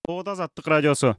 Оот Азаттык радиосу.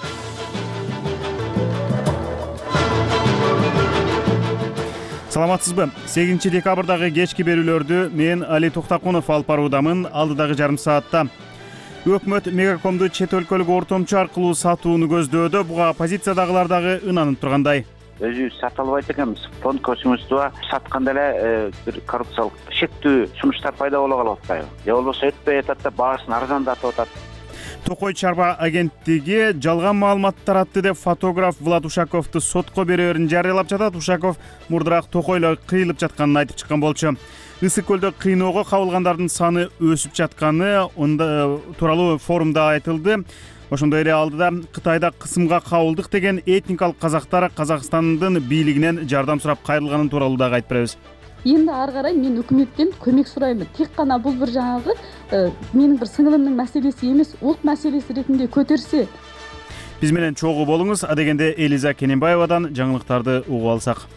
Саламатсызбы? 8 декабрдагы кечки берүүлөрдү мен Али Токтакунов алып баруудамын. Алдыдагы жарым саатта өкмөт Мегакомду чет өлкөлүк ортомчу аркылуу сатууну көздөөдө. Буга оппозициядагылар дагы ынанып тургандай. Өзүбүз сата албайт экенбиз. Фонд көчүңүздү сатканда эле бир коррупциялык шектүү сунуштар пайда боло калып атпайбы? Же болбосо өтпөй атат да баасын арзандатып атат. Токой чарба агенттиги жалган маалымат таратты деп фотограф Влад Ушаковду сотко берүүрүн жарыялап жатат. Ушаков мурдурак Токойло кыйылып жатканын айтып чыккан болчу. Ысык көлдө кыйноого кабылгандардын саны өсүп жатканы тууралуу форумда айтылды. Ошондой эле алдыда Кытайда кысымга кабылдык деген этникалык казактар Казакстандын бийлигинен жардам сурап кайрылганын тууралуу дагы айтып беребиз. Эми ары карай мен өкмөттөн көмөк сурайм. Тек гана бул бир жанагы менин бир сыңылымдын маселеси эмес, улут маселеси ретинде көтөрсө. Биз менен чогуу болуңуз. Адегенде Элиза Кененбаевадан жаңылыктарды угуп алсак.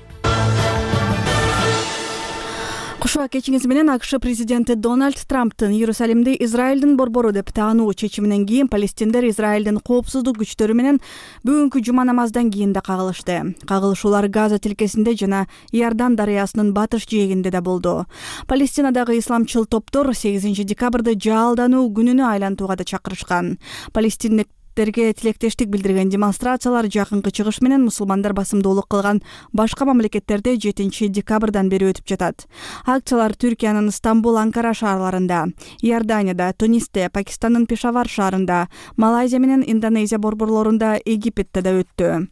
Кушуа кечиңиз менен АКШ президенти Дональд Трамптын Иерусалимди Израилдин борбору деп таануу чечиминен кийин палестиндер Израилдин коопсуздук күчтөрү менен бүгүнкү жума намаздан кийин да кагылышты. Кагылышуулар Газа тилкесинде жана Иордан дарыясынын батыш жээгинде да болду. Палестинадагы исламчыл топтор 8 декабрды жаалдануу күнүнө айлантууга да чакырышкан. Палестиндиктерге тилектештик билдирген демонстрациялар жакынкы чыгыш менен мусулмандар басымдуулук кылган башка мамлекеттерде 7 декабрдан бери өтүп жатат. Акциялар Түркиянын Стамбул, Анкара шаарларында, Иорданияда, Тунисте, Пакистандын Пешавар шаарында, Малайзия менен Индонезия борборлорунда, Египетте да өттү.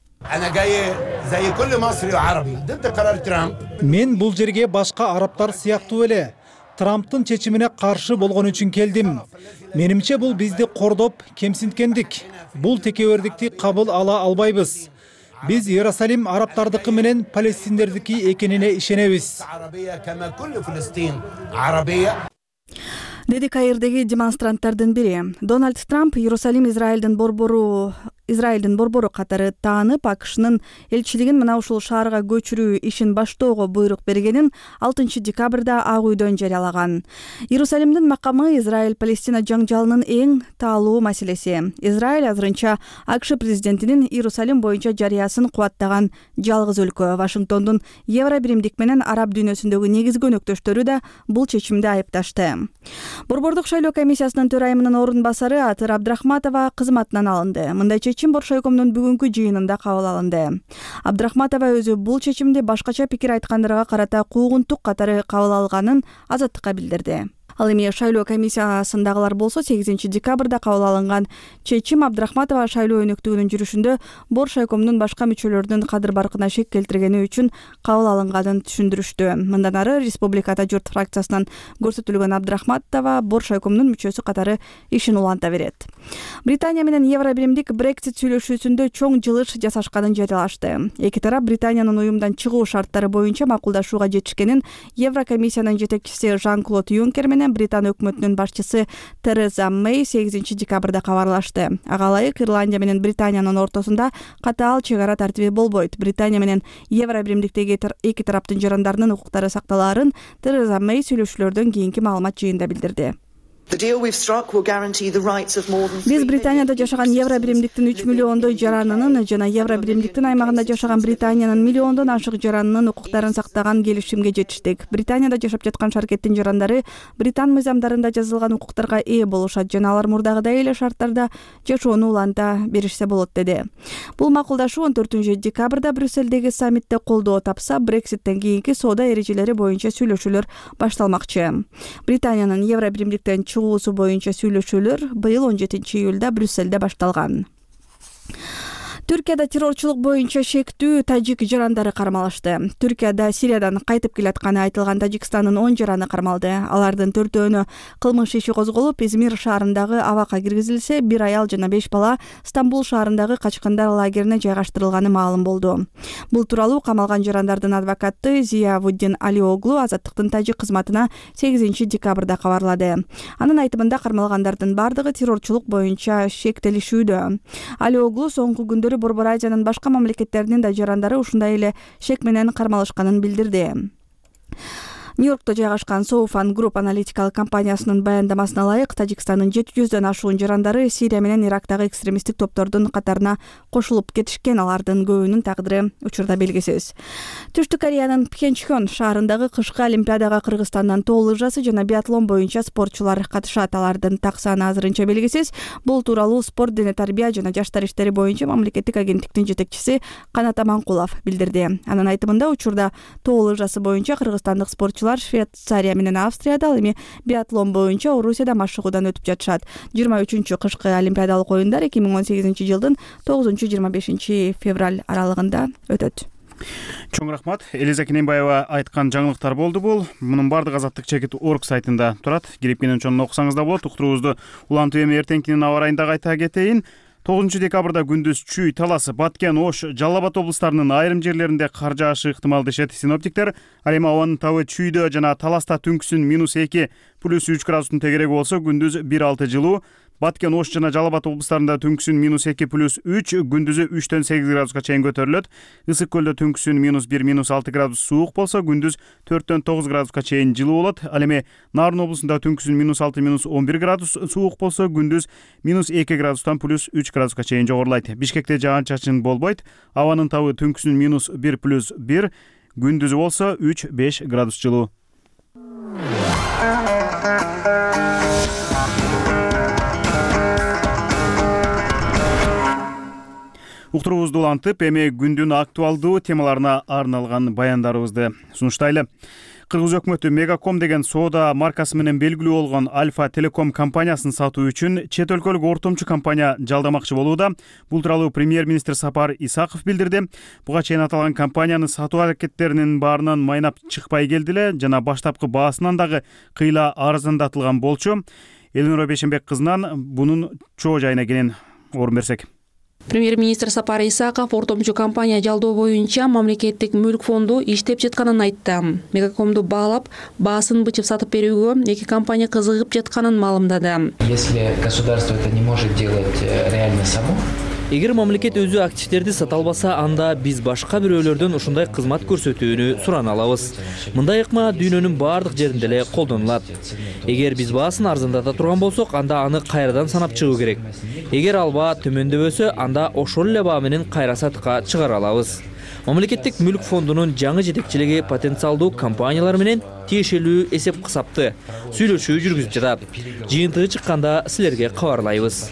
Мен бул жерге башка арабтар сыяктуу эле Трамптын чечимине каршы болгон үчүн келдим. Менимче бул бизди кордоп, кемсинткендик. Бул текебердикти кабыл ала албайбыз. Биз Иерусалим арабтардыкы менен палестиндердики экенине ишенебиз. Деди Каирдеги демонстранттардын бири. Дональд Трамп Иерусалим Израилдин борбору катары таанып, АКШнын элчилигин мына ушул шаарга көчүрүү ишин баштоого буйрук бергенин 6 декабрда Ак үйдөн жарыялаган. Иерусалимдин макамы Израиль-Палестина жаңжалынын эң таалуу маселеси. Израиль азырынча АКШ президентинин Иерусалим боюнча жарыясын кубаттаган жалгыз өлкө. Вашингтондун Евробиримдик менен араб дүйнөсүндөгү негизги өнөктөштөрү да бул чечимди айыпташты. Борбордук шайлоо комиссиясынын төрайымынын орун басары Атыр Абдрахматова кызматынан алынды. Мындай чечим Боршойкомдун бүгүнкү жыйынында кабыл алынды. Абдрахматова өзү бул чечимди башкача пикир айткандарга карата куугунтук катары кабыл алганын Азаттыкка билдирди. Ал эми шайлоо комиссиясындагылар болсо 8 декабрда кабыл алынган чечим Абдрахматова шайлоо өнөктүгүнүн жүрүшүндө Боршойкомдун башка мүчөлөрүнүн кадыр-баркына шек келтиргени үчүн кабыл алынганын түшүндүрүштү. Мындан ары Республикада журт фракциясынан көрсөтүлгөн Абдрахматова Боршойкомдун мүчөсү катары ишин уланта берет. Британия менен Евробиримдик Brexit сүйлөшүүсүндө чоң жылыш жасашканын жарыялашты. Эки тарап Британиянын уюмдан чыгуу шарттары боюнча макулдашууга жетишкенин Еврокомиссиянын жетекчиси Жан-Клод Юнкер менен Британ өкмөтүнүн башчысы Тереза Мэй 8 декабрда кабарлашты. Ага ылайык Ирландия менен Британиянын ортосунда катаал чек ара тартиби болбойт. Британия менен Евробиримдиктеги эки тараптын жарандарынын укуктары сакталаарын Тереза Мэй сүйлөшүүлөрдөн кийинки маалымат жыйында билдирди. Биз Британияда жашаган Евробиримдиктин 3 миллиондой жаранынын жана Евробиримдиктин аймагында жашаган Британиянын миллиондон ашык жаранынын укуктарын сактаган келишимге жетиштик. Британияда жашап жаткан шаркеттин жарандары Британ мыйзамдарында жазылган укуктарга ээ болушат жана алар мурдагыдай эле шарттарда жашоону уланта беришсе болот деди. Бул макулдашуу 14 декабрда Брюссельдеги саммитте колдоо тапса, Брекситтен кийинки соода эрежелери боюнча сүйлөшүүлөр башталмакчы. Британиянын Евробиримдиктен чыгуусу боюнча сүйлөшүүлөр быйыл 17 июлда Брюссельде башталган. Түркияда террорчулук боюнча шектүү тажик жарандары кармалышты. Түркияда Сириядан кайтып келатканы айтылган Тажикстандын 10 жараны кармалды. Алардын 4-өөнө кылмыш иши козголуп, Измир шаарындагы абакка киргизилсе, 1 аял жана 5 бала Стамбул шаарындагы качкындар лагерине жайгаштырылганы маалым болду. Бул тууралуу камалган жарандардын адвокаты Зиявуддин Алиоглу Азаттыктын тажик кызматына 8 декабрда кабарлады. Анын айтымында кармалгандардын бардыгы террорчулук боюнча шектелишүүдө. Алиоглу соңку күндөрү Борбор Азиянын башка мамлекеттеринин да жарандары ушундай эле шек менен кармалышканын билдирди. Нью-Йоркто жайгашкан Soufan Group аналитикалык компаниясынын баяндамасына ылайык, Тажикстандын 700дөн ашуун жарандары Сирия менен Ирактагы экстремисттик топтордун катарына кошулуп кетишкен. Алардын көбүнүн тагдыры учурда белгисиз. Түштүк Кореянын Пхенчхон шаарындагы кышкы олимпиадага Кыргызстандан тоо лыжасы жана биатлон боюнча спортчулар катышат. Алардын так саны азырынча белгисиз. Бул тууралуу спорт, дене тарбия жана жаштар иштери боюнча мамлекеттик агенттиктин жетекчиси Канат Аманкулов билдирди. Анын айтымында учурда тоо лыжасы боюнча кыргызстандык спортчулар Швейцария менен Австрияда, ал эми биатлон боюнча Орусияда машыгуудан өтүп жатышат. 23 кышкы олимпиадалык оюндар 2018 жылдын 9-25 февраль аралыгында өтөт. Чоң рахмат. Элиза Кененбаева айткан жаңылыктар болду бул. Мунун бардыгы Азаттык.org сайтында турат. Кирип менен чоң окусаңыз да болот. Уктуруубузду Улан ТВ эртеңкинин аба райында кайта кетейин. 9 декабрда күндүз Чүй, Талас, Баткен, Ош, Жалал Абад облустарынын айрым жерлеринде кар жаашы ыктымал дешет синоптиктер. Ал эми абанын табы Чүйдө жана Таласта түнкүсүн -2 +3 градустун тегереги болсо, күндүз 1-6 жылуу. Баткен, Ош жана Жалал Абад облустарында түнкүсүн -2 +3, күндүзү 3-8 градуска чейин көтөрүлөт. Ысык көлдө түнкүсүн -1, -6 градус суук болсо, күндүз 4-9 градуска чейин жылуу болот. Ал эми Нарын облусунда түнкүсүн -6, -11 градус суук болсо, күндүз -2 градустан +3 градуска чейин жогорулайт. Бишкекте жаан-чачын болбойт. Абанын табы түнкүсүн -1 +1, күндүзү болсо 3-5 градус жылуу. Уктуруубузду улантып, эми күндүн актуалдуу темаларына арналган баяндарыбызды сунуштайлы. Кыргыз өкмөтү Мегаком деген соода маркасы менен белгилүү болгон Альфа Телеком компаниясын сатуу үчүн чет өлкөлүк ортомчу компания жалдамакчы болууда. Бул тууралуу премьер-министр Сапар Исаков билдирди. Буга чейин аталган компаниянын сатуу аракеттеринин баарынан майнап чыкпай келди эле жана баштапкы баасынан дагы кыйла арзандатылган болчу. Элнура Бешенбек кызынан бунун чоо жайына кенен орун берсек. Премьер-министр Сапар Исаков ортомчу компания жалдоо боюнча мамлекеттик мүлк фонду иштеп жатканын айтты. Мегакомду баалап, баасын бычып сатып берүүгө эки компания кызыгып жатканын маалымдады. Если государство это не может делать реально само, эгер мамлекет өзү активдерди сата албаса, анда биз башка бирөөлөрдөн ушундай кызмат көрсөтүүнү сурана алабыз. Мындай ыкма дүйнөнүн баардык жеринде эле колдонулат. Эгер биз баасын арзандата турган болсок, анда аны кайрадан санап чыгуу керек. Эгер ал баа төмөндөбөсө, анда ошол эле баа менен кайра сатыкка чыгара алабыз. Мамлекеттик мүлк фондунун жаңы жетекчилиги потенциалдуу компаниялар менен тиешелүү эсеп кысапты сүйлөшүү жүргүзүп жатат. Жыйынтыгы чыкканда силерге кабарлайбыз.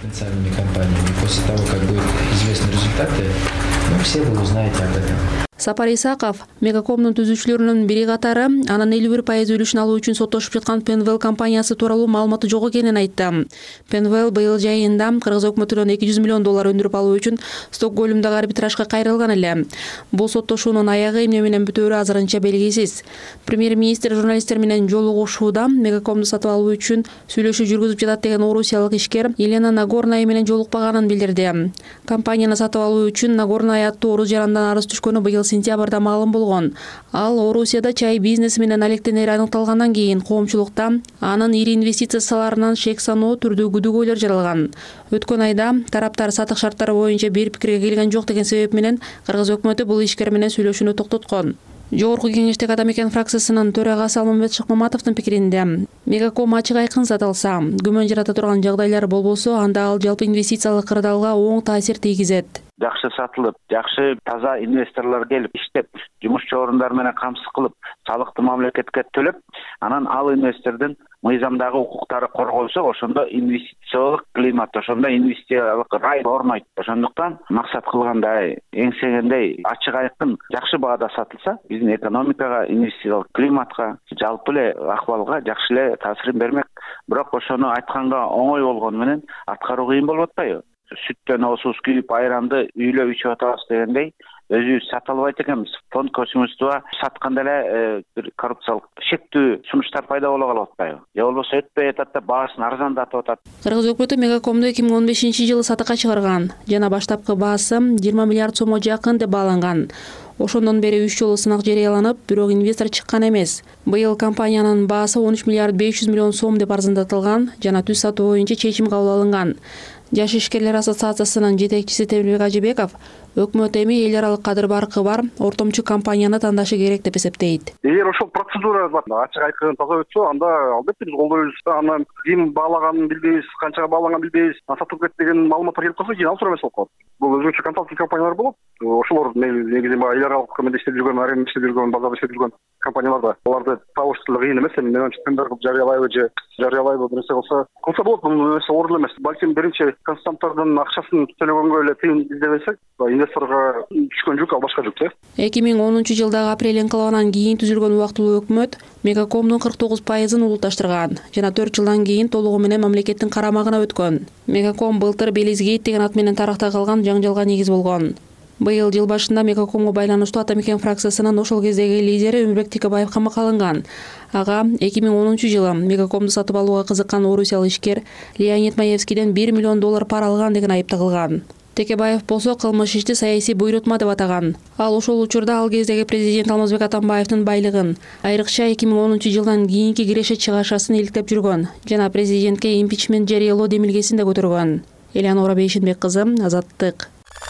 После того, как будут известны результаты, все вы узнаете об этом. Сапар Исаков Мегакомдун түзүүчүлөрүнүн бири катары анын 51% үлүшүн алуу үчүн соттошуп жаткан Penwell компаниясы тууралуу маалыматы жок экенин айтты. Penwell быйыл жайында Кыргыз өкмөтүнөн $200 миллион өндүрүп алуу үчүн Стокгольмдагы арбитражга кайрылган эле. Бул соттошуунун аягы эмне менен бүтөөрү азырынча белгисиз. Премьер-министр журналисттер менен жолугушууда Мегакомду сатып алуу үчүн сүйлөшүү жүргүзүп жатат деген орусиялык ишкер Елена Нагорная менен жолукпаганын билдирди. Компанияны сатып алуу үчүн Нагорная аттуу орус жарандан арыз түшкөнү быйыл сентябрда маалым болгон. Ал Орусияда чай бизнеси менен алектенери аныкталгандан кийин коомчулукта анын ири инвестицияларынан шек саноо түрдүү күдөгөйлөр жаралган. Өткөн айда тараптар сатык шарттары боюнча бир пикирге келген жок деген себеп менен Кыргыз өкмөтү бул ишкер менен сүйлөшүүнү токтоткон. Жогорку кеңештеги Адам экен фракциясынын төрагасы Алмамбет Шыкмаматовдун пикиринде Мегаком ачык айкын сатылса, күмөн жарата турган жагдайлар болбосо, анда ал жалпы инвестициялык кырдаалга оң таасир тийгизет. Жакшы сатылып, жакшы таза инвесторлор келип иштеп, жумушчу орундар менен камсыз кылып, салыкты мамлекетке төлөп, анан ал инвестордун мыйзамдагы укуктары корголсо, ошондо инвестициялык климат, ошондо инвестициялык рай орнойт. Ошондуктан максат кылгандай, эңсегендей ачык айкын жакшы баада сатылса, биздин экономикага, инвестициялык климатка, жалпы эле акыбалга жакшы эле таасирин бермек. Бирок ошону айтканга оңой болгону менен аткаруу кыйын болуп атпайбы? Сүттөн оосубуз күйүп, айранды үйлөп ичип атабыз дегендей, өзүбүз сата албайт экенбиз. Фонд көчүмүздө сатканда эле бир коррупциялык шектүү сунуштар пайда боло калып атпайбы? Же болбосо өтпөй атат да баасын арзандатып атат. Кыргыз өкмөтү Мегакомду 2015 жылы сатыкка чыгарган жана баштапкы баасы 20 миллиард сомго жакын деп бааланган. Ошондон бери 3 жолу сынак жарыяланып, бирок инвестор чыккан эмес. Быйыл компаниянын баасы 13 миллиард 500 миллион сом деп арзандатылган жана түз сатуу боюнча чечим кабыл алынган. Жаш ишкерлер ассоциациясынын жетекчиси Темирбек Ажибеков өкмөт эми эл аралык кадыр баркы бар ортомчу компанияны тандашы керек деп эсептейт. Эгер ошол процедура ачык айкын таза өтсө, анда албетте биз колдойбуз. Анан ким баалаганын билбейбиз, канчага баалаганын билбейбиз. Сатып кетти деген маалыматтар келип калса, кийин ал суроо эмес болуп калат. Бул өзгөчө консалтинг компаниялар болот. Ошолор негизи эл аралык кымда иштеп жүргөн, аренда иштеп жүргөн, базарда иштеп жүргөн компанияларда аларды табыштыруу кыйын эмес. Мен менимче тендер кылып жарыялайбы же жарыялайбы нерсе кылса болот. Бул нерсе ордул эмес. Балким биринчи консультанттардын акчасын төлөгөнгө эле тыйын издебесек, инвесторго түшкөн жүк ал башка жүк. 2010-жылдагы апрель инкылабынан кийин түзүлгөн убактылуу өкмөт Мегакомдун 49%-ын улутташтырган жана 4 жылдан кийин толугу менен мамлекеттин карамагына өткөн. Мегаком былтыр Белизгейт деген ат менен таракта калган жаңжалга негиз болгон. Быйыл жыл башында Мегакомго байланыштуу Атамекен фракциясынын ошол кездеги лидери Өмүрбек Тикебаев камакка алынган. Ага 2010-жылы Мегакомду сатып алууга кызыккан орусиялык ишкер Леонид Маевскийден $1 миллион пара алган деген айып тагылган. Текебаев болсо кылмыш ишти саясий буйрутма деп атаган. Ал ошол учурда ал кездеги президент Алмазбек Атамбаевдин байлыгын, айрыкча 2010-жылдан кийинки киреше чыгашасын иликтеп жүргөн жана президентке импичмент жарыялоо демилгесин да көтөргөн. Элеонора Бейшенбек кызы, Азаттык.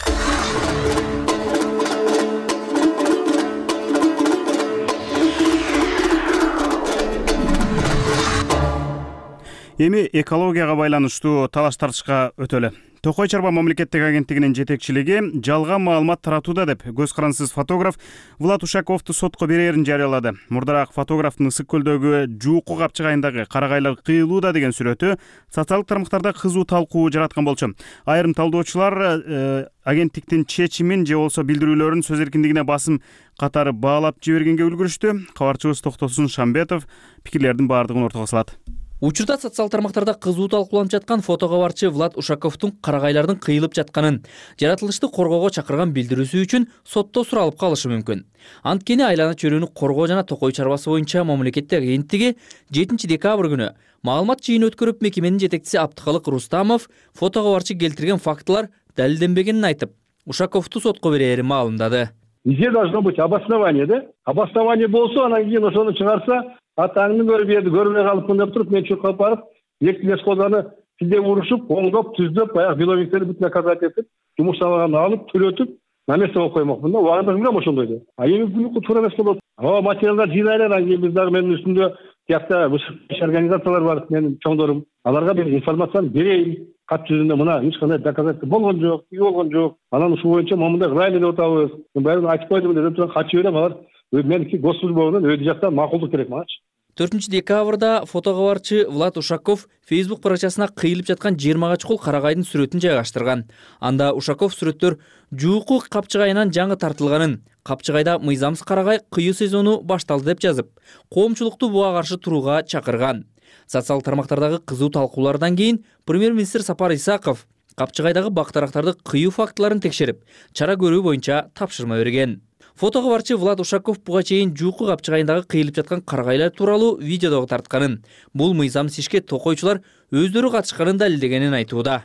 Эми экологияга байланыштуу талаш тартышка өтөлү. Токой Чарба мамлекеттик агенттигинин жетекчилиги жалган маалымат таратууда деп көз карансыз фотограф Влад Ушаковду сотко берерин жарыялады. Мурдараак фотографтын Ысык көлдөгү Жууку капчыгайындагы карагайлар кыйылууда деген сүрөтү социалдык тармактарда кызуу талкуу жараткан болчу. Айрым талдоочулар агенттиктин чечимин же болбосо билдирүүлөрүн сөз эркиндигине басым катары баалап жибергенге үлгүрүштү. Кабарчыбыз Токтосун Шамбетов пикирлердин баардыгын ортого салат. Учурда социал тармактарда кызуу талкууланып жаткан фотокабарчы Влад Ушаковдун карагайлардын кыйылып жатканын, жаратылышты коргоого чакырган билдирүүсү үчүн сотто суралып калышы мүмкүн. Анткени айлана чөйрөнү коргоо жана Токой чарбасы боюнча мамлекеттик агенттиги 7 декабрь күнү маалымат жыйын өткөрүп, мекеменин жетекчиси Абдыкалык Рустамов фотокабарчы келтирген фактылар далилденбегенин айтып, Ушаковду сотко берерин маалымдады. Везде должно быть обоснование, да? Обоснование болсо, анан кийин ошону чыгарса, атаңды көрбөй калыпмын деп туруп, мен чуркап барып, эки лес колданы тиздеп урушуп, оңдоп, түздөп, баягы виновниктерди бүт наказать этип, жумуш абаганы алып, төлөтүп, на место болуп коймокмун да. Убагында билем ошондойду. А эми бүл туура эмес болот. Материалдар жыйнайлар, анан кийин биз дагы менин үстүмдө тиякта организациялар бар, менин чоңдорум. Аларга бир информацияны берейин. Кат жүзүндө мына эч кандай доказательство болгон жок, болгон жок. Анан ушул боюнча момундай кылайлы деп атабыз. Мен баарын айтып койдум деп турган качып берем, алар меники госслужбадан өйдө жактан макулдук керек мачы. 4 декабрда фотокабарчы Влад Ушаков Facebook барачасына кыйылып жаткан 20 чукул карагайдын сүрөтүн жайгаштырган. Анда Ушаков сүрөттөр Жууку капчыгайынан жаңы тартылганын, капчыгайда мыйзамсыз карагай кыйуу сезону башталды деп жазып, коомчулукту буга каршы турууга чакырган. Социал тармактардагы кызуу талкуулардан кийин премьер-министр Сапар Исаков капчыгайдагы бактарактарды кыйуу фактыларын текшерип, чара көрүү боюнча тапшырма берген. Фотокабарчы Влад Ушаков буга чейин Жууку капчыгайындагы кыйылып жаткан карагайлар тууралуу видеодо тартканын, бул мыйзамсыз ишке токойчулар өздөрү катышканын далилдегенин айтууда.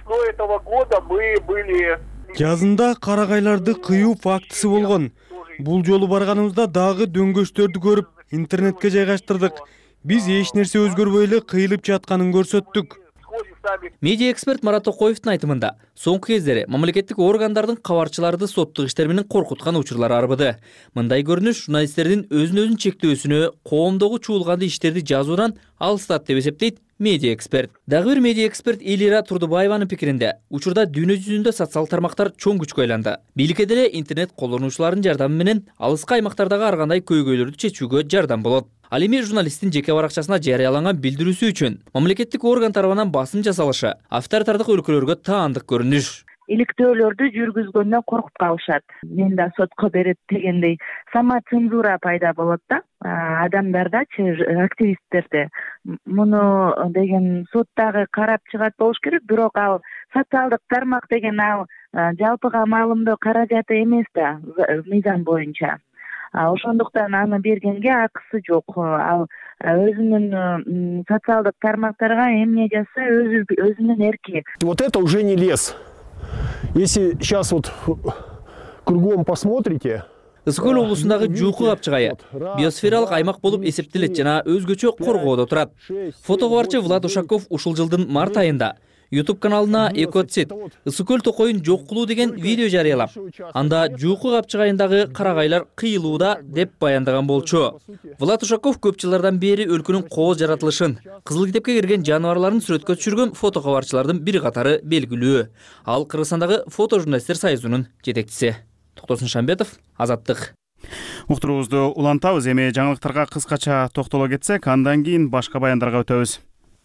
Жазында карагайларды кыйуу фактысы болгон. Бул жолу барганыбызда дагы дөңгөчтөрдү көрүп, интернетке жайгаштырдык. Биз эч нерсе өзгөрбөй эле кыйылып жатканын көрсөттүк. Медиа эксперт Марат Токоевдун айтымында, соңку кездери мамлекеттик органдардын кабарчыларды соттук иштер менен коркуткан учурлар арбыды. Мындай көрүнүш журналисттердин өзүн чектөөсүнө, коомдогу чуулганды иштерди жазуудан алыстат деп эсептейт медиа эксперт. Дагы бир медиа эксперт Элира Турдубаеванын пикиринде, учурда дүйнө жүзүндө социал тармактар чоң күчкө айланды. Бийликке деле интернет колдонуучулардын жардамы менен алыскы аймактардагы ар кандай көйгөйлөрдү чечүүгө жардам болот. Ал эми журналисттин жеке баракчасына жарыяланган билдирүүсү үчүн мамлекеттик орган тарабынан басым жасалышы авторитардык өлкөлөргө таандык көрүнүш. Иликтөөлөрдү жүргүзгөндөн коркуп калышат. Мен да сотко берет дегендей самоцензура пайда болот да. Адамдардачы, активисттерде муну деген соттагы карап чыгат болуш керек, бирок ал социалдык тармак деген ал жалпыга маалымдоо каражаты эмес да мыйзам боюнча. Ошондуктан аны бергенге акысы жок. Ал өзүнүн социалдык тармактарга эмне жазса өзүнүн эрки. Вот это уже не лес. Если сейчас вот кругом посмотрите, Ысык көл облусундагы Жууку капчыгайы биосфералык аймак болуп эсептелет жана өзгөчө коргоодо турат. Фотокабарчы Влад Ушаков ушул жылдын март айында YouTube каналына Экоцит ысык көл токойун жок кылуу деген видео жарыялап, анда жууку капчыгайындагы карагайлар кыйылууда деп баяндаган болчу. Влад Ушаков көп жылдардан бери өлкөнүн кооз жаратылышын, кызыл китепке кирген жаныбарларын сүрөткө түшүргөн фото кабарчылардын бир катары белгилүү. Ал Кыргызстандагы фото журналисттер союзунун жетекчиси. Токтосун Шамбетов, Азаттык. Уктуруубузду улантабыз. Эми жаңылыктарга кыскача токтоло кетсек, андан кийин башка баяндарга өтөбүз.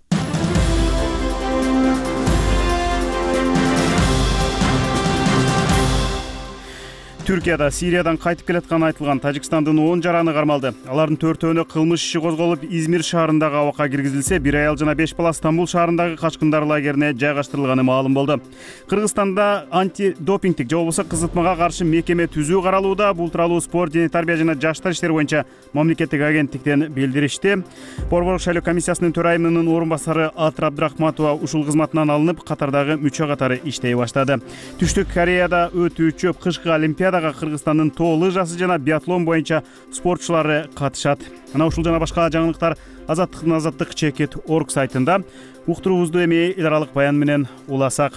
Түркияда Сириядан кайтып келатканы айтылган Тажикстандын 10 жараны кармалды. Алардын 4-өөнө кылмыш иши козголуп, Измир шаарындагы абакка киргизилсе, 1 аял жана 5 бала Стамбул шаарындагы качкындар лагерине жайгаштырылганы маалым болду. Кыргызстанда антидопингтик же болбосо кызытмага каршы мекеме түзүү каралууда. Бул тууралуу спорт және тарбия жана жаштар иштери боюнча мамлекеттик агенттиктен билдиришти. Борборлук шайлоо комиссиясынын төрайымынын орун басары Атыр Абдрахматова ушул кызматынан алынып, катардагы мүчө катары иштей баштады. Түштүк Кореяда өтүүчү кышкы олимпиада Кыргызстандын тоо лыжасы жана биатлон боюнча спортчулары катышат. Ana ушул жана башка жаңылыктар Азаттыктын азаттык чекит орг сайтында. Уктуруубузду эми эл аралык баян менен уласак.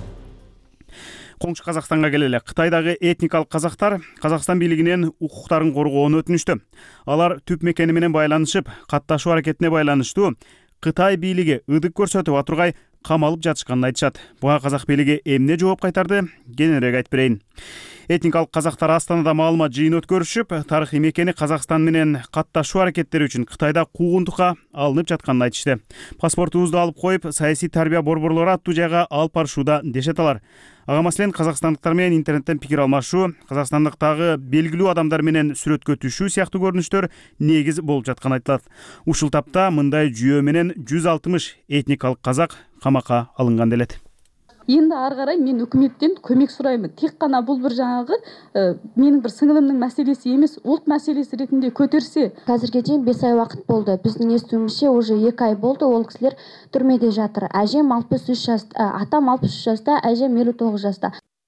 Коңшу Казакстанга келели. Кытайдагы этникалык казактар Казакстан бийлигинен укуктарын коргоону өтүнүштү. Алар түп мекени менен байланышып, катташуу аракетине байланыштуу Кытай бийлиги ыдык көрсөтүп атургай камалып жатышканын айтышат. Буга казак бийлиги эмне жооп кайтарды? Кененирээк айтып берейин. Этникалык казактар Астанада маалымат жыйын өткөрүшүп, тарыхый мекени Казакстан менен катташуу аракеттери үчүн Кытайда куугунтукка алынып жатканын айтышты. Паспортубузду алып коюп, саясий тарбия борборлору аттуу жайга алып барышууда дешет алар. Ага маселен казакстандыктар менен интернеттен пикир алмашуу, казакстандыктагы белгилүү адамдар менен сүрөткө түшүү сыяктуу көрүнүштөр негиз болуп жатканы айтылат. Ушул тапта мындай жүйө менен 160 этникалык казак камакка алынган делет. Енді ары қарай мен үкіметтен көмек сұраймын. Тек қана бұл бір жаңағы менің бір сіңілімнің мәселесі емес, ұлт мәселесі ретінде көтерсе. Қазірге дейін 5 ай уақыт болды. Біздің естуімізше уже 2 ай болды. Ол кісілер түрмеде жатыр. Әжем 63 жаста, атам 63 жаста, әжем 59 жаста.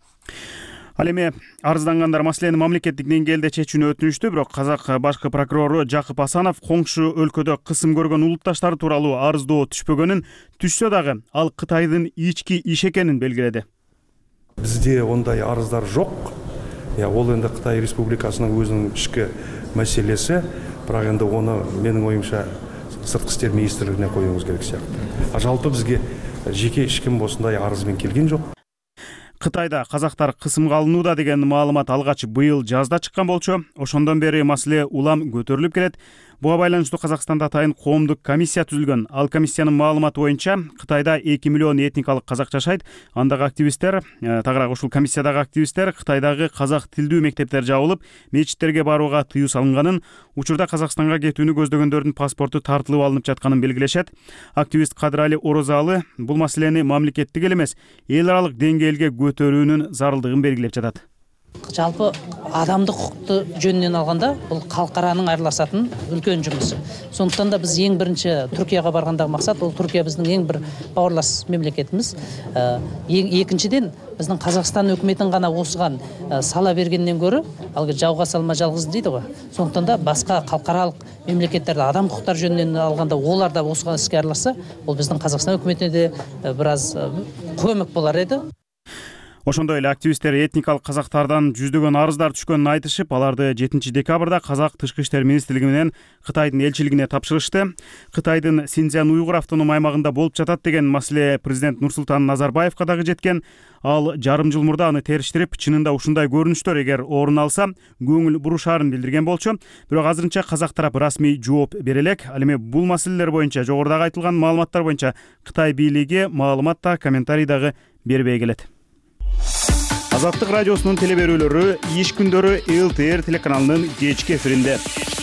Ал эми арыздангандар маселени мамлекеттик деңгээлде чечүүнү өтүнүштү, бирок казак башкы прокурору Жакып Асанов коңшу өлкөдө кысым көргөн улутташтары тууралуу арыздоо түшпөгөнүн, түшсө дагы ал Кытайдын ички иш экенин белгиледи. Бизде ондай арыздар жок. Ол энди Кытай Республикасынын өзүнүн ички маселеси, бирок энди оны менин оюмча сырткы иштер министрлигине коюңуз керек сыяктуу. Жалпы бизге жеке эч ким осундай арыз менен келген жок. Кытайда казактар кысымга алынууда деген маалымат алгач быйыл жазда чыккан болчу. Ошондон бери маселе улам көтөрүлүп келет. Буга байланыштуу Казакстанда атайын коомдук комиссия түзүлгөн. Ал комиссиянын маалыматы боюнча Кытайда 2 миллион этникалык казак жашайт. Андагы активисттер, тагыраак ушул комиссиядагы активисттер Кытайдагы казак тилдүү мектептер жабылып, мечиттерге барууга тыюу салынганын, учурда Казакстанга кетүүнү көздөгөндөрдүн паспорту тартылып алынып жатканын белгилешет. Активист Кадырали Орозалы бул маселени мамлекеттик эле эмес, эл аралык деңгээлге көтөрүүнүн зарылдыгын белгилеп жатат. Жалпы адамдык укукту жөнүнөн алганда бул калкаранын аралашатын үлкөн жумушу. Сондуктан да биз эң биринчи Түркияга баргандагы максат бул Түркия биздин эң бир бауырлас мемлекетибиз. Экинчиден биздин Казакстан өкмөтүн гана осуган сала бергенден көрө, алгы жауга салма жалгыз дейди го. Сондуктан да башка калкаралык мемлекеттерде адам укуктары жөнүнөн алганда олар да осуган ишке аралашса, бул биздин Казакстан өкмөтүнө да бир аз көмөк болар эди. Ошондой эле активисттер этникалык казактардан жүздөгөн арыздар түшкөнүн айтышып, аларды 7 декабрда Казак Тышкы иштер министрлиги менен Кытайдын элчилигине тапшырышты. Кытайдын Синьцзян уйгур автоном аймагында болуп жатат деген маселе президент Нурсултан Назарбаевка дагы жеткен. Ал жарым жыл мурда аны териштирип, чынында ушундай көрүнүштөр эгер орун алса, көңүл бурушаарын билдирген болчу. Бирок азырынча казак тарап расмий жооп бере элек. Ал эми бул маселелер боюнча, жогорудагы айтылган маалыматтар боюнча Кытай бийлиги маалымат да, комментарий дагы бербей келет. Азаттык радиосунун телеберүүлөрү иш күндөрү ЛТР телеканалынын кечки эфиринде.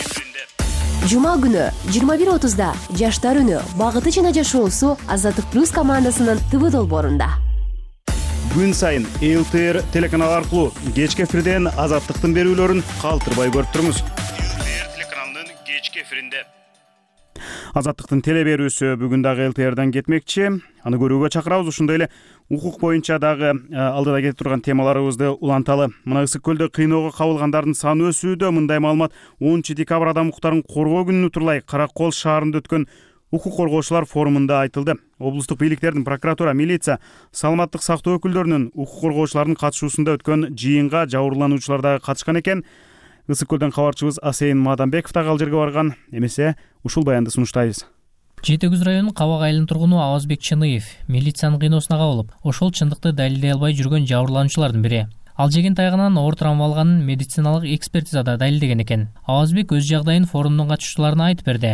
Жума күнү 21:30да Жаштар үнү багыты жана жашоосу Азаттык плюс командасынын ТВ долбоорунда. Күн сайын ЛТР телеканалы аркылуу кечки эфирден Азаттыктын берүүлөрүн калтырбай көрүп туруңуз. ЛТР телеканалынын кечки эфиринде. Азаттыктын телеберүүсү бүгүн дагы ЛТРдан кетмекчи. Аны көрүүгө чакырабыз. Ушундай эле укук боюнча дагы алдыда кетип турган темаларыбызды уланталы. Мына Ысык көлдө кыйноого кабылгандардын саны өсүүдө. Мындай маалымат 10 декабрь адам укуктарын коргоо күнүнө турлай Каракол шаарында өткөн укук коргоочулар форумунда айтылды. Облустук бийликтердин, прокуратура, милиция, саламаттык сактоо өкүлдөрүнүн укук коргоочулардын катышуусунда өткөн жыйынга жабырлануучулар дагы катышкан экен. Ысык көлдөн кабарчыбыз Асейин Мадамбеков дагы ал жерге барган. Эмесе ушул баянды сунуштайбыз. Жети Күз районунун Кабак айылынын тургуну Абазбек Чыныев милициянын кыйноосуна кабылып, ошол чындыкты далилдей албай жүргөн жабырлануучулардын бири. Ал жеген тайгынан оор травма алганын медициналык экспертизада далилдеген экен. Абазбек өз жагдайын форумдун катышуучуларына айтып берди.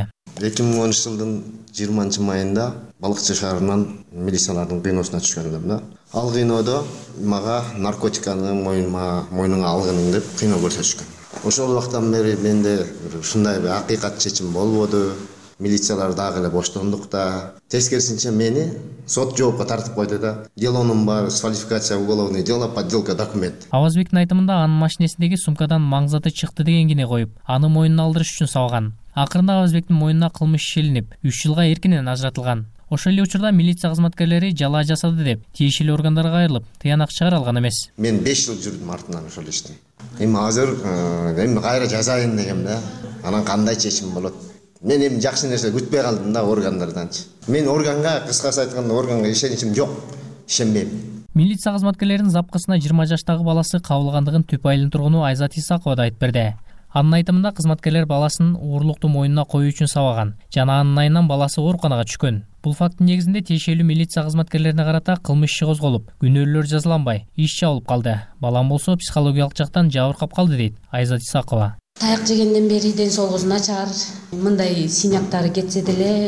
2010 жылдын 20 майында Балыкчы шаарынан милициялардын кыйноосуна түшкөндүм. Ал кыйноодо мага наркотиканы мойнуңа алгын деп кыйноо көрсөтүшкөн. Ошол убактан бери менде ушундай бир акыйкат чечим болбоду. Милициялар дагы эле боштондукта. Тескерисинче мени сот жоопко тартып койду да. Делонун баары квалификация уголовное дело, подделка документ. Абазбектин айтымында анын машинесиндеги сумкадан маң заты чыкты деген кене коюп, аны мойнуна алдырыш үчүн сабаган. Акырында Абазбектин мойнуна кылмыш ишелинип, 3 жылга эркинен ажыратылган. Ошол эле учурда милиция кызматкерлери жалаа жасады деп тиешелүү органдарга кайрылып, тыянак чыгара алган эмес. Мен 5 жыл жүрдүм артынан ошол иштин. Азыр кайра жазайын дегем да. Анан кандай чечим болот? Мен эми жакшы нерсе күтпөй калдым да органдарданчы. Мен органга, кыскасы айтканда, органга ишеничим жок. Ишенбейм. Милиция кызматкерлеринин запкысына 20 жаштагы баласы кабылгандыгын Түп айылынын тургуну Айзат Исакова да айтып берди. Анын айтымында кызматкерлер баласын уурлукту мойнуна коюу үчүн сабаган. Жана анын айынан баласы ооруканага түшкөн. Бул факттын негизинде тиешелүү милиция кызматкерлерине карата кылмыш иши козголуп, күнөөлөр жазыланбай, иш жабылып калды. Балам болсо психологиялык жактан жабыркап калды дейт Айзат Исакова. Таяк жегенден бери ден соолугу начар, мындай синяктары кетсе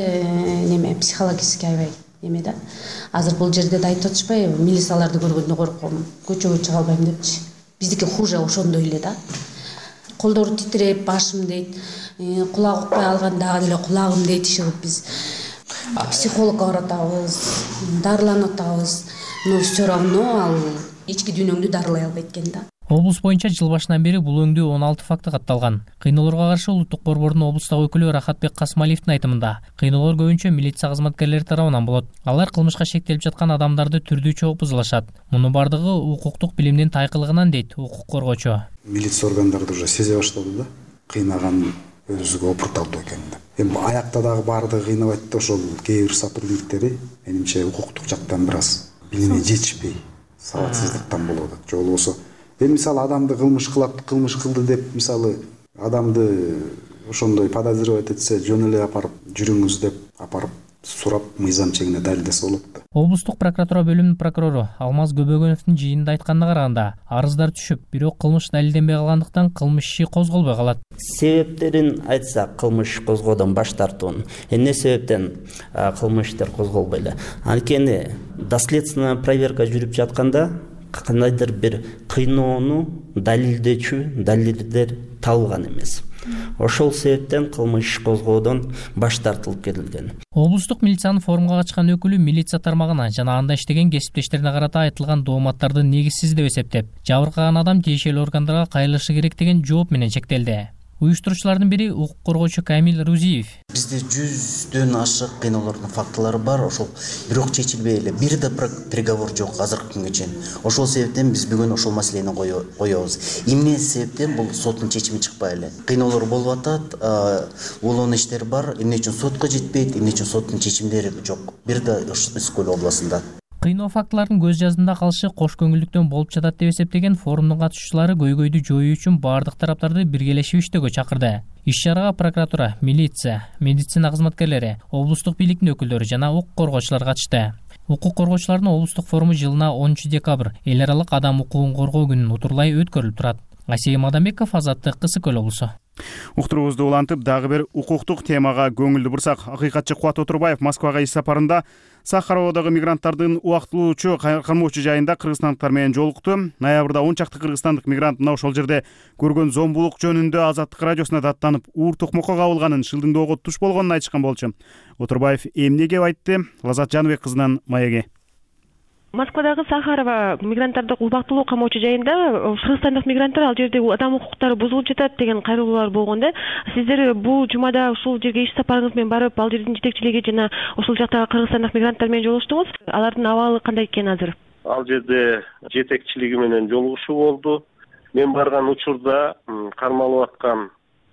деле психологически аябай неме да. Азыр бул жерде да айтып атышпайбы, милицияларды көргөндө корком, көчөгө чыга албайм депчи. Биздики хуже ошондой эле да. Колдору титиреп, башым дейт, кулак укпай алган дагы деле кулагым дейт, ишигип биз психологко баратабыз, дарыланып атабыз. Но все равно ал ички дүйнөңдү дарылай албайт экен да. Облус боюнча жыл башынан бери бул өңдүү 16 факты катталган. Кыйноолорго каршы улуттук борбордун облустагы өкүлү Рахатбек Касмалиевдин айтымында, кыйноолор көбүнчө милиция кызматкерлери тарабынан болот. Алар кылмышка шектелип жаткан адамдарды түрдүү чогуп бузулашат. Мунун бардыгы укуктук билимдин тайкылыгынан дейт укук коргоочу. Милиция органдары уже сезе баштады да, кыйнаган өзүгө опурталды экен деп. Эми аякта дагы баардыгы кыйнабайт да, ошол кээ бир сотрудниктери менимче укуктук жактан бир аз билиме жетишпей, сабатсыздыктан болуп атат. Же болбосо мисалы адамды кылмыш кылды деп мисалы адамды ошондой подозревать этсе жөн эле апарып жүрүңүз деп апарып сурап мыйзам чегине далилдесе болот да. Облустук прокуратура бөлүмүнүн прокурору Алмаз Көбөгөновдун жыйынында айтканына караганда, арыздар түшүп, бирок кылмыш далилденбей калгандыктан кылмыш иши козголбой калат. Себептерин айтсак, кылмыш козгоодон баш тартуун. Эмне себептен кылмыш иштер козголбой эле? Анткени доследственная проверка жүрүп жатканда кандайдыр бир кыйноону далилдечү далилдер табылган эмес. Ошол себептен кылмыш козгоодон баш тартылып келилген. Облустук милициянын форумга катышкан өкүлү милиция тармагына жана анда иштеген кесиптештерине карата айтылган дооматтарды негизсиз деп эсептеп, жабыркаган адам тиешелүү органдарга кайрылышы керек деген жооп менен чектелди. Уюштуруучулардын бири укук коргоочу Камил Рузиев. Бизде 100дөн ашык кыйноолордун фактылары бар, ошол бирок чечилбей эле. Бир да приговор жок азыркы күнгө чейин. Ошол себептен биз бүгүн ошол маселени коебуз. Эмне себептен бул соттун чечими чыкпай эле. Кыйноолор болуп атат, улуу иштер бар, эмне үчүн сотко жетпейт, эмне үчүн соттун чечимдери жок. Бир да Ысык көл областында. Кыйноо фактылардын көз жазында калышы кош көңүлдүктөн болуп жатат деп эсептеген форумдун катышуучулары көйгөйдү жоюу үчүн бардык тараптарды биргелешип иштөөгө чакырды. Иш чарага прокуратура, милиция, медицина кызматкерлери, облустук бийликтин өкүлдөрү жана укук коргоочулар катышты. Укук коргоочулардын облустук форуму жылына 10 декабрь эл аралык адам укугун коргоо күнүн утурлай өткөрүлүп турат. Асейин Мадамбеков, Азаттык, Ысык көл облусу. Уктуруубузду улантып, дагы бир укуктук темага көңүлдү бурсак, акыйкатчы Кубат Отурбаев Москвага иш сапарында Сахароводогу мигранттардын убактылуучу кармоочу жайында кыргызстандыктар менен жолукту. Ноябрда 10 чакты кыргызстандык мигрант мына ошол жерде көргөн зомбулук жөнүндө Азаттык радиосуна даттанып, уур токмокко кабылганын, шылдыңдоого туш болгонун айтышкан болчу. Отурбаев эмнеге айтты? Лазат Жаныбек кызынан маеги. Москвадагы Сахарова мигранттардык убактылуу камоочу жайында кыргызстандык мигранттар ал жерде адам укуктары бузулуп жатат деген кайрылуулар болгон да. Сиздер бул жумада ушул жерге иш сапарыңыз менен барып, ал жердин жетекчилиги жана ушул жактагы кыргызстандык мигранттар менен жолуштуңуз. Алардын абалы кандай экен азыр? Ал жерде жетекчилиги менен жолугушуу болду. Мен барган учурда кармалып аткан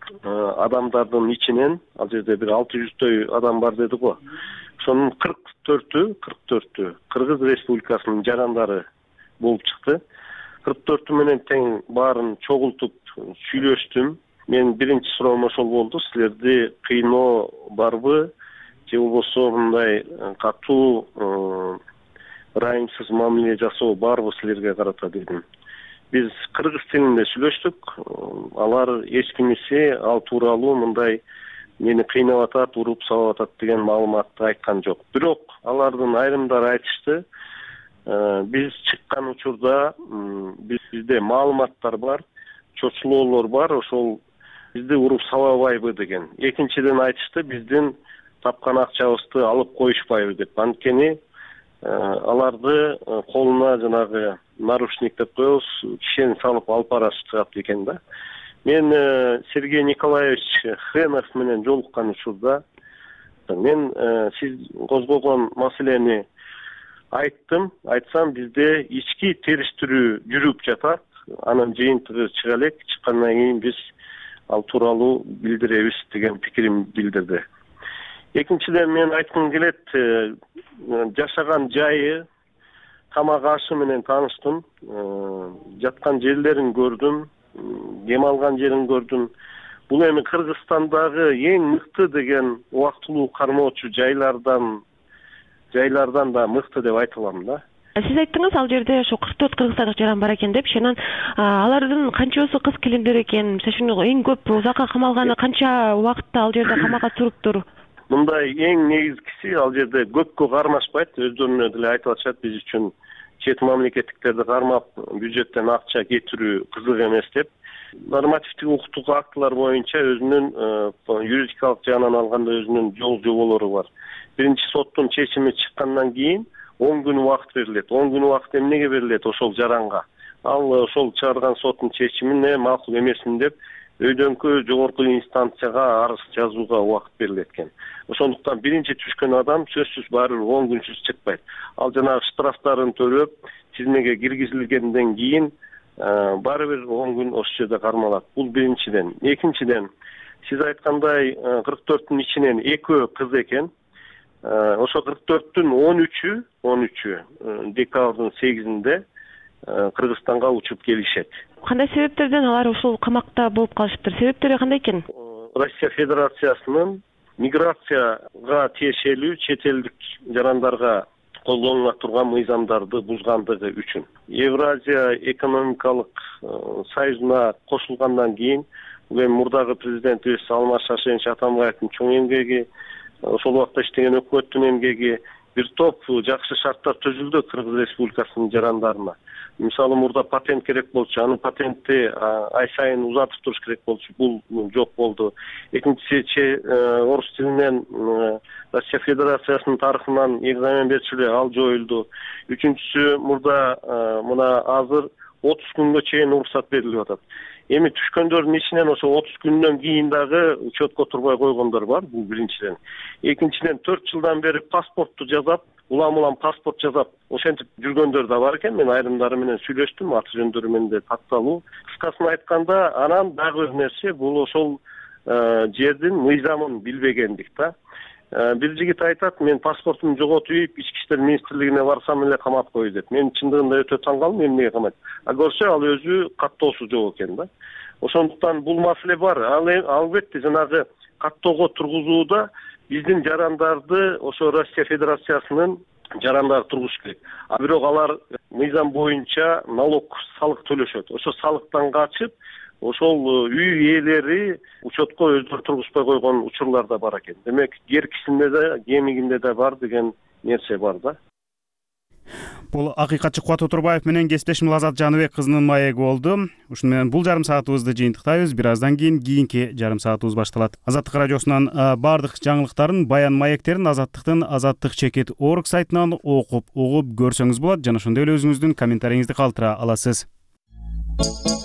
адамдардын ичинен ал жерде бир 600 адам бар дедик го. Ошонун 44 Кыргыз Республикасынын жарандары болуп чыкты. 44 менен тең баарын чогултуп сүйлөштүм. Мен биринчи суроом ошол болду. Силерде кыйноо барбы? Же болбосо мындай катуу ырайымсыз мамиле жасоо барбы силерге карата дедим. Биз кыргыз тилинде сүйлөштүк. Алар эч кимиси ал тууралуу мындай мени кыйнап атат, уруп сабап атат деген маалыматты айткан жок. Бирок алардын айрымдары айтышты. Биз чыккан учурда бизде маалыматтар бар, чочулоолор бар, ошол бизди уруп сабабайбы деген. Экинчиден айтышты, биздин тапкан акчабызды алып коюшпайбы деп. Анткени аларды колуна жанагы наручник деп коебуз, кишени салып алып барышат экен да. Мен Сергей Николаевич Хренов менен жолуккан учурда мен сиз козгогон маселени айтсам бизде ички териштирүү жүрүп жатат. Анын жыйынтыгы чыга элек, чыккандан кийин биз ал тууралуу билдиребиз деген пикирин билдирди. Экинчиден мен айткым келет, жашаган жайы, камак ашы менен тааныштым, жаткан жерлерин көрдүм, дем алган жерин көрдүм. Бул эми Кыргызстандагы эң мыкты деген убактылуу кармоочу жайлардан да мыкты деп айта алам да. Сиз айттыңыз, ал жерде ошо 44 кыргызстандык жаран бар экен деп, анан алардын канчасы кыз келиндер экен, мисалы эң көп узакка камалганы канча убакытта ал жерде камакка туруптур? Мындай эң негизгиси ал жерде көпкө кармашпайт, өздөрүнө деле айтып атышат, биз үчүн чет мамлекеттиктерди кармап бюджеттен акча кетирүү кызык эмес деп. Нормативдик укуктук актылар боюнча өзүнүн юридикалык жагынан алганда өзүнүн жол жоболору бар. Биринчи соттун чечими чыккандан кийин 10 күн убакыт берилет. 10 күн убакыт эмнеге берилет ошол жаранга? Ал ошол чыгарган соттун чечимине макул эмесмин деп өйдөнкө жогорку инстанцияга арыз жазууга убакыт берилет экен. Ошондуктан биринчи түшкөн адам сөзсүз баары 10 күнсүз чыкпайт. Ал жанагы штрафтарын төлөп, тизмеге киргизилгенден кийин баары бир 10 күн ошол жерде кармалат. Бул биринчиден. Экинчиден, сиз айткандай 44-түн ичинен 2 кыз экен. Ошо 44-түн 13-ү декабрдын 8-inde Кыргызстанга учуп келишет. Кандай себептерден алар ушул камакта болуп калышыптыр? Себептери кандай экен? Россия Федерациясынын миграцияга тиешелүү чет элдик жарандарга колдонула турган мыйзамдарды бузгандыгы үчүн. Евразия экономикалык союзуна кошулгандан кийин, бул эми мурдагы президентибиз Алмаз Шаршенович Атамбаевдин чоң эмгеги, ошол убакта иштеген өкмөттүн эмгеги, бир топ жакшы шарттар түзүлдү Кыргыз Республикасынын жарандарына. Мисалы мурда патент керек болчу, анын патентти ай сайын узатып туруш керек болчу, бул жок болду. Экинчиси орус тилинен Россия Федерациясынын тарыхынан экзамен берчүлөр, ал жоюлду. Үчүнчүсү мурда мына азыр 30 күнгө чейин уруксат берилип атат. Эми түшкөндөрдүн ичинен ошо 30 күндөн кийин дагы учетко турбай койгондор бар, бул биринчиден. Экинчиден 4 жылдан бери паспортту жасап, улам паспорт жасап, ошентип жүргөндөр да бар экен. Мен айрымдары менен сүйлөштүм, аты жөндөрү менен де такталуу. Кыскасын айтканда, анан дагы бир нерсе, бул ошол жердин мыйзамын билбегендик да. Бир жигит айтат, мен паспортумду жоготуп, Ички иштер министрлигине барсам эле камап коюу деп. Мен чындыгында өтө таң калдым, эмнеге камайт. А көрсө ал өзү каттоосу жок экен да. Ошондуктан бул маселе бар. Албетте жанагы каттоого тургузууда биздин жарандарды ошо Россия Федерациясынын жарандары тургуш керек. А бирок алар мыйзам боюнча налог, салык төлөшөт. Ошо салыктан качып, ошол үй ээлери учетко өздөрү тургузбай койгон учурлар да бар экен. Демек, керкисинде да, кемигинде да бар деген нерсе бар да. Бул акыйкатчы Кубат Отурбаев менен кесиптешим Азат Жаныбек кызынын маеги болду. Ушуну менен бул жарым саатыбызды жыйынтыктайбыз. Бир аздан кийин кийинки жарым саатыбыз башталат. Азаттык радиосунан бардык жаңылыктарын, баян маектерин Азаттыктын azattik.org сайтынан окуп, угуп көрсөңүз болот. Жана ошондой эле өзүңүздүн комментарийиңизди калтыра аласыз.